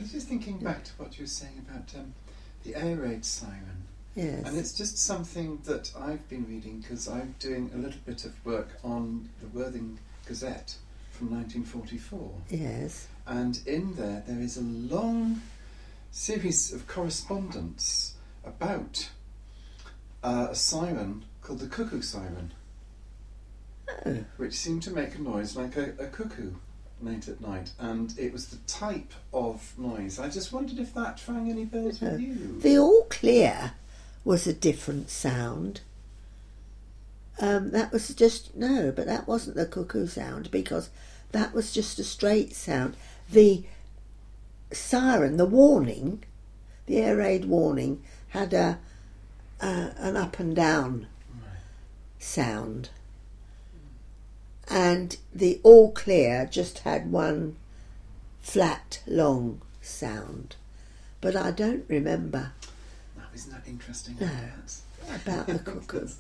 was just thinking back to what you were saying about the air raid siren. Yes. And it's just something that I've been reading because I'm doing a little bit of work on the Worthing Gazette from 1944. Yes. And in there is a long series of correspondence about a siren called the cuckoo siren, which seemed to make a noise like a cuckoo late at night, and it was the type of noise. I just wondered if that rang any bells with you. The all clear was a different sound. That was just, no, but that wasn't the cuckoo sound, because that was just a straight sound. The siren, the warning, the air raid warning, had an up and down sound. And the all clear just had one flat, long sound. But I don't remember. No, isn't that interesting? No, about the cuckoo.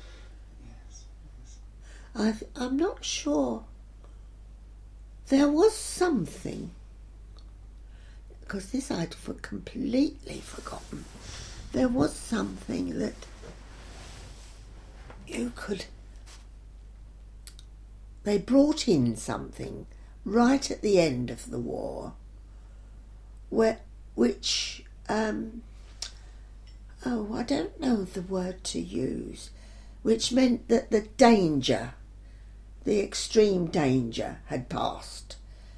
Yes. I'm not sure. There was something, because this I'd completely forgotten. There was something that you could... They brought in something right at the end of the war, which I don't know the word to use, which meant that the danger, the extreme danger, had passed.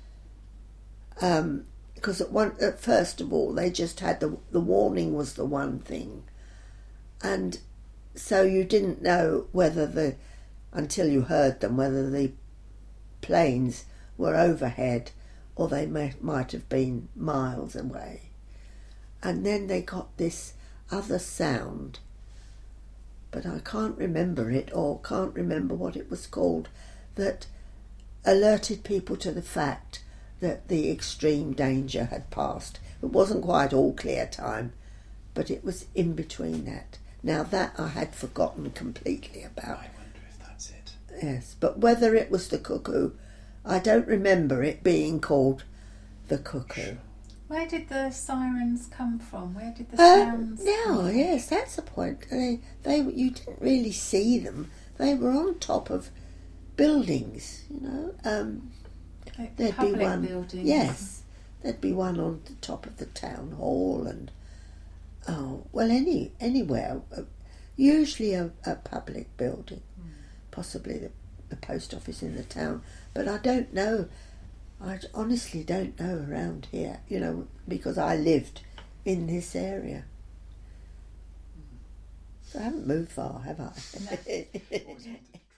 Because at first of all, they just had the warning was the one thing, and so you didn't know whether until you heard them, whether the planes were overhead or they might have been miles away. And then they got this other sound, but I can't remember it, or can't remember what it was called, that alerted people to the fact that the extreme danger had passed. It wasn't quite all clear time, but it was in between that. Now that I had forgotten completely about. I wonder if that's it. Yes, but whether it was the cuckoo, I don't remember it being called the cuckoo. Sure. Where did the sirens come from? Where did the sounds No, yes, that's the point. You didn't really see them. They were on top of buildings, you know. like There'd public be one. buildings? Yes, there'd be one on the top of the town hall, and anywhere. Usually a public building, possibly the post office in the town. But I don't know. I honestly don't know around here, you know, because I lived in this area. So I haven't moved far, have I? No. Always wanted to